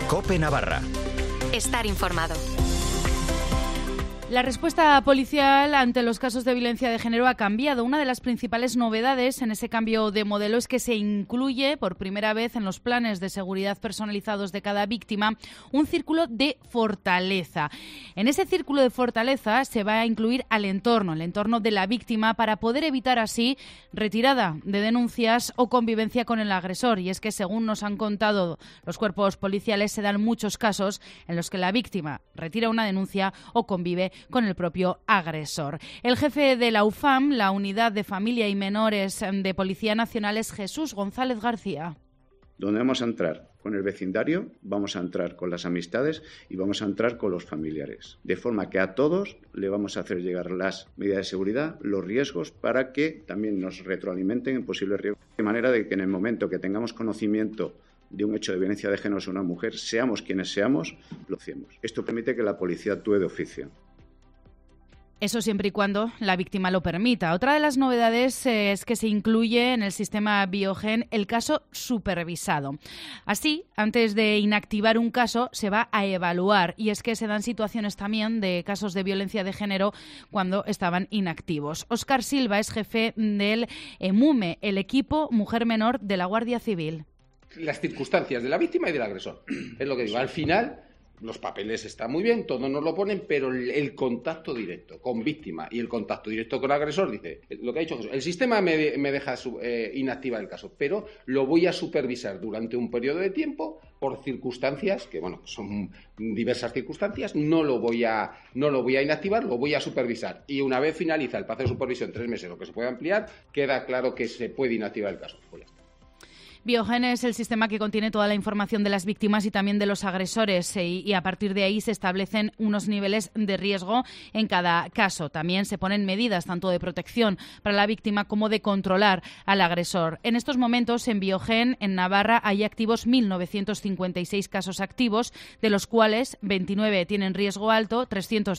COPE Navarra. Estar informado. La respuesta policial ante los casos de violencia de género ha cambiado. Una de las principales novedades en ese cambio de modelo es que se incluye por primera vez en los planes de seguridad personalizados de cada víctima un círculo de fortaleza. En ese círculo de fortaleza se va a incluir el entorno de la víctima, para poder evitar así retirada de denuncias o convivencia con el agresor. Y es que, según nos han contado los cuerpos policiales, se dan muchos casos en los que la víctima retira una denuncia o convive con el propio agresor. El jefe de la UFAM, la Unidad de Familia y Menores de Policía Nacional, es Jesús González García. Donde vamos a entrar con el vecindario, vamos a entrar con las amistades y vamos a entrar con los familiares. De forma que a todos le vamos a hacer llegar las medidas de seguridad, los riesgos, para que también nos retroalimenten en posibles riesgos. De manera de que en el momento que tengamos conocimiento de un hecho de violencia de género sobre una mujer, seamos quienes seamos, lo hacemos. Esto permite que la policía actúe de oficio. Eso siempre y cuando la víctima lo permita. Otra de las novedades es que se incluye en el sistema Biogen el caso supervisado. Así, antes de inactivar un caso, se va a evaluar. Y es que se dan situaciones también de casos de violencia de género cuando estaban inactivos. Óscar Silva es jefe del EMUME, el equipo Mujer Menor de la Guardia Civil. Las circunstancias de la víctima y del agresor. Es lo que digo. Al final, los papeles están muy bien, todos nos lo ponen, pero el contacto directo con víctima y el contacto directo con agresor, dice, lo que ha dicho Jesús, el sistema me deja inactivar el caso, pero lo voy a supervisar durante un periodo de tiempo por circunstancias, que bueno, son diversas circunstancias, no lo voy a inactivar, lo voy a supervisar. Y una vez finaliza el plazo de supervisión, 3 meses, o que se puede ampliar, queda claro que se puede inactivar el caso. Pues ya está. Biogen es el sistema que contiene toda la información de las víctimas y también de los agresores, y a partir de ahí se establecen unos niveles de riesgo en cada caso. También se ponen medidas tanto de protección para la víctima como de controlar al agresor. En estos momentos en Biogen, en Navarra, hay activos 1.956 casos activos, de los cuales 29 tienen riesgo alto,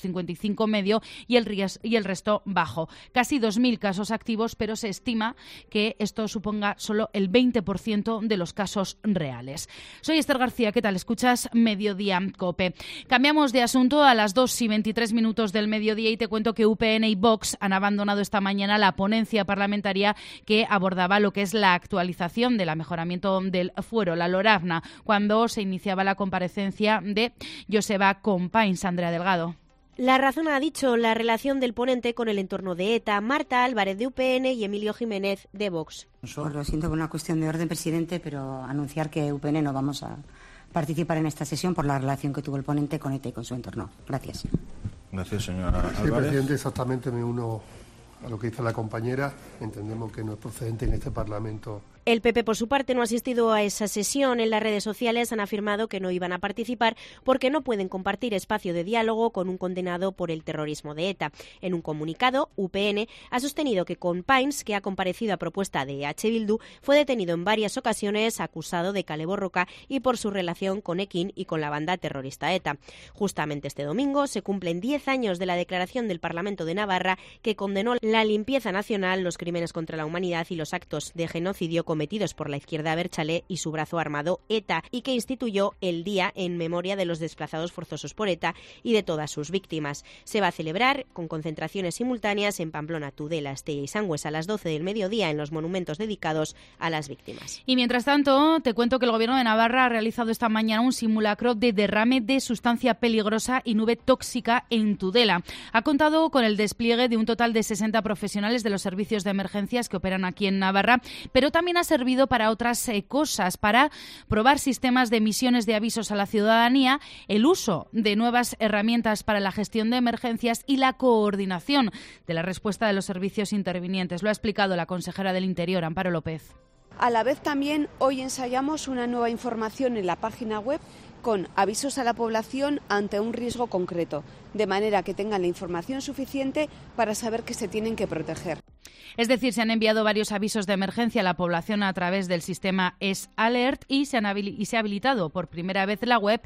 355 medio y el resto bajo. Casi 2.000 casos activos, pero se estima que esto suponga solo el 20% de los casos reales. Soy Esther García, ¿qué tal? Escuchas Mediodía COPE. Cambiamos de asunto a las 2:23 del mediodía y te cuento que UPN y Vox han abandonado esta mañana la ponencia parlamentaria que abordaba lo que es la actualización del mejoramiento del fuero, la LORAFNA, cuando se iniciaba la comparecencia de Joseba Companys. Andrea Delgado. La razón, ha dicho, la relación del ponente con el entorno de ETA, Marta Álvarez de UPN y Emilio Jiménez de Vox. Lo siento por una cuestión de orden, presidente, pero anunciar que UPN no vamos a participar en esta sesión por la relación que tuvo el ponente con ETA y con su entorno. Gracias. Gracias, señora Álvarez. Sí, presidente, exactamente me uno a lo que dice la compañera. Entendemos que no es procedente en este Parlamento. El PP, por su parte, no ha asistido a esa sesión. En las redes sociales han afirmado que no iban a participar porque no pueden compartir espacio de diálogo con un condenado por el terrorismo de ETA. En un comunicado, UPN ha sostenido que Companys, que ha comparecido a propuesta de EH Bildu, fue detenido en varias ocasiones acusado de kale borroka y por su relación con Ekin y con la banda terrorista ETA. Justamente este domingo se cumplen 10 años de la declaración del Parlamento de Navarra que condenó la limpieza nacional, los crímenes contra la humanidad y los actos de genocidio cometidos por la izquierda abertzale y su brazo armado ETA, y que instituyó el día en memoria de los desplazados forzosos por ETA y de todas sus víctimas. Se va a celebrar con concentraciones simultáneas en Pamplona, Tudela, Estella y Sangües a las 12 del mediodía en los monumentos dedicados a las víctimas. Y mientras tanto, te cuento que el Gobierno de Navarra ha realizado esta mañana un simulacro de derrame de sustancia peligrosa y nube tóxica en Tudela. Ha contado con el despliegue de un total de 60 profesionales de los servicios de emergencias que operan aquí en Navarra, pero también ha servido para otras cosas, para probar sistemas de emisiones de avisos a la ciudadanía, el uso de nuevas herramientas para la gestión de emergencias y la coordinación de la respuesta de los servicios intervinientes. Lo ha explicado la consejera del Interior, Amparo López. A la vez también hoy ensayamos una nueva información en la página web con avisos a la población ante un riesgo concreto, de manera que tengan la información suficiente para saber que se tienen que proteger. Es decir, se han enviado varios avisos de emergencia a la población a través del sistema Es Alert y se ha habilitado por primera vez la web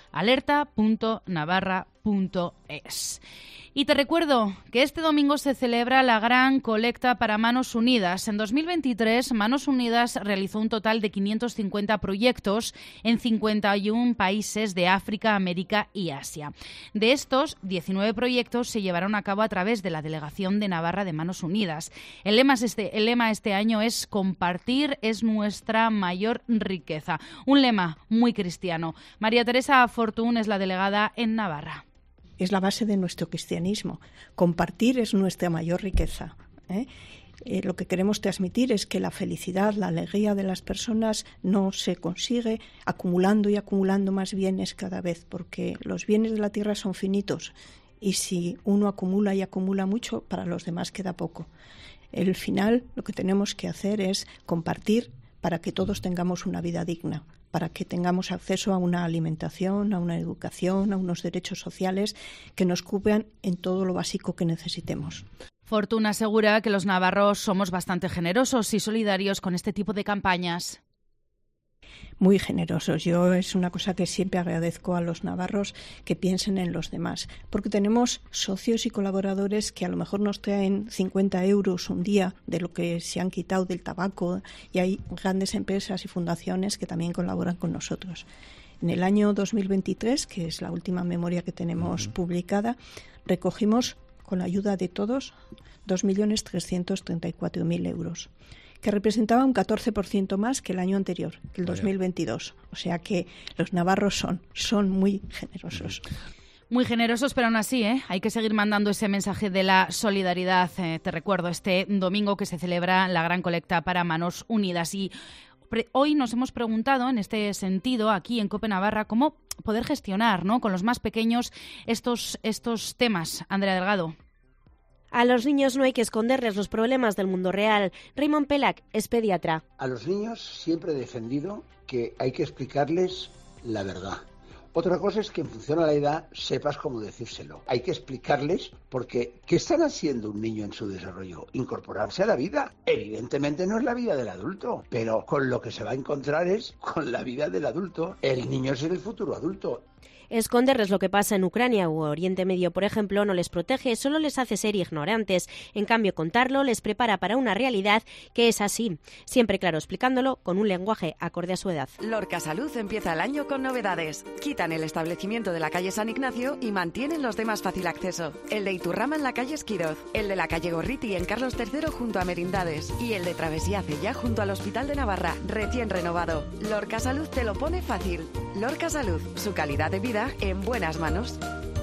alerta.navarra.es. Y te recuerdo que este domingo se celebra la gran colecta para Manos Unidas. En 2023, Manos Unidas realizó un total de 550 proyectos en 51 países de África, América y Asia. De estos, 19 proyectos se llevaron a cabo a través de la Delegación de Navarra de Manos Unidas. El lema este año es «Compartir es nuestra mayor riqueza». Un lema muy cristiano. María Teresa Fortún es la delegada en Navarra. Es la base de nuestro cristianismo. Compartir es nuestra mayor riqueza. Lo que queremos transmitir es que la felicidad, la alegría de las personas no se consigue acumulando y acumulando más bienes cada vez, porque los bienes de la tierra son finitos y si uno acumula y acumula mucho, para los demás queda poco. Al final, lo que tenemos que hacer es compartir para que todos tengamos una vida digna, para que tengamos acceso a una alimentación, a una educación, a unos derechos sociales que nos cubran en todo lo básico que necesitemos. Fortuna asegura que los navarros somos bastante generosos y solidarios con este tipo de campañas. Muy generosos. Yo es una cosa que siempre agradezco a los navarros, que piensen en los demás, porque tenemos socios y colaboradores que a lo mejor nos traen 50 euros un día de lo que se han quitado del tabaco, y hay grandes empresas y fundaciones que también colaboran con nosotros. En el año 2023, que es la última memoria que tenemos publicada, recogimos, con la ayuda de todos, 2.334.000 euros. Que representaba un 14% más que el año anterior, que el 2022. O sea que los navarros son muy generosos. Muy generosos, pero aún así, hay que seguir mandando ese mensaje de la solidaridad. Te recuerdo, este domingo que se celebra la gran colecta para Manos Unidas. Y hoy nos hemos preguntado, en este sentido, aquí en COPE Navarra, cómo poder gestionar, ¿no?, con los más pequeños estos temas. Andrea Delgado. A los niños no hay que esconderles los problemas del mundo real. Raymond Pelac es pediatra. A los niños siempre he defendido que hay que explicarles la verdad. Otra cosa es que en función a la edad sepas cómo decírselo. Hay que explicarles porque ¿qué están haciendo un niño en su desarrollo? Incorporarse a la vida. Evidentemente no es la vida del adulto, pero con lo que se va a encontrar es con la vida del adulto. El niño es el futuro adulto. Esconderles lo que pasa en Ucrania u Oriente Medio, por ejemplo, no les protege, solo les hace ser ignorantes. En cambio, contarlo les prepara para una realidad que es así. Siempre claro, explicándolo con un lenguaje acorde a su edad. Lorca Salud empieza el año con novedades. Quitan el establecimiento de la calle San Ignacio y mantienen los de más fácil acceso. El de Iturrama en la calle Esquiroz, el de la calle Gorriti en Carlos III junto a Merindades y el de Travesía Cella junto al Hospital de Navarra, recién renovado. Lorca Salud te lo pone fácil. Lorca Salud, su calidad de vida en buenas manos.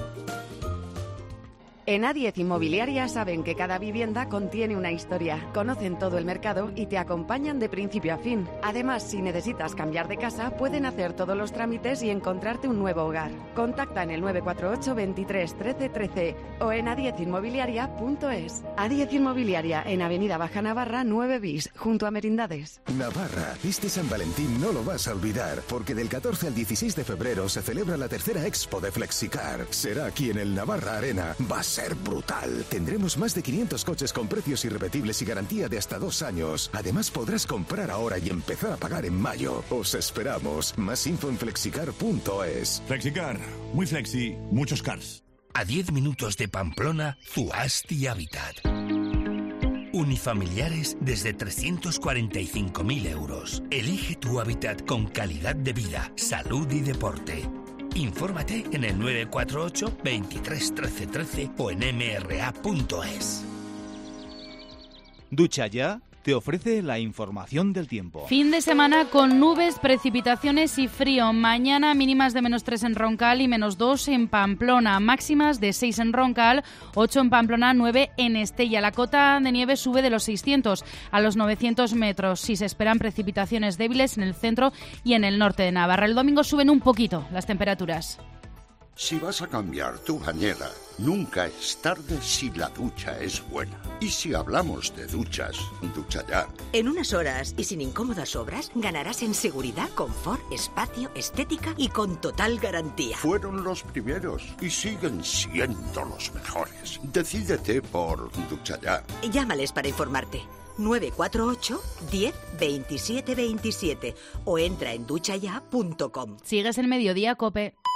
En A10 Inmobiliaria saben que cada vivienda contiene una historia. Conocen todo el mercado y te acompañan de principio a fin. Además, si necesitas cambiar de casa, pueden hacer todos los trámites y encontrarte un nuevo hogar. Contacta en el 948 23 13 13 o en a10inmobiliaria.es. A10 Inmobiliaria, en Avenida Baja Navarra 9 bis, junto a Merindades. Navarra, este San Valentín no lo vas a olvidar, porque del 14 al 16 de febrero se celebra la tercera Expo de Flexicar. Será aquí en el Navarra Arena. Va a ser brutal. Tendremos más de 500 coches con precios irrepetibles y garantía de hasta 2 años. Además podrás comprar ahora y empezar a pagar en mayo. Os esperamos. Más info en flexicar.es. Flexicar. Muy flexi, muchos cars. A 10 minutos de Pamplona, Zuasti Habitat. Unifamiliares desde 345.000 euros. Elige tu hábitat con calidad de vida, salud y deporte. Infórmate en el 948 23 13 13 o en mra.es. Ducha Ya te ofrece la información del tiempo. Fin de semana con nubes, precipitaciones y frío. Mañana mínimas de -3 en Roncal y -2 en Pamplona. Máximas de 6 en Roncal, 8 en Pamplona, 9 en Estella. La cota de nieve sube de los 600 a los 900 metros. Sí se esperan precipitaciones débiles en el centro y en el norte de Navarra. El domingo suben un poquito las temperaturas. Si vas a cambiar tu bañera, nunca es tarde si la ducha es buena. Y si hablamos de duchas, Ducha Ya. En unas horas y sin incómodas obras, ganarás en seguridad, confort, espacio, estética y con total garantía. Fueron los primeros y siguen siendo los mejores. Decídete por Ducha Ya. Llámales para informarte. 948 10 27 27 o entra en duchaya.com. Sigues el Mediodía, COPE.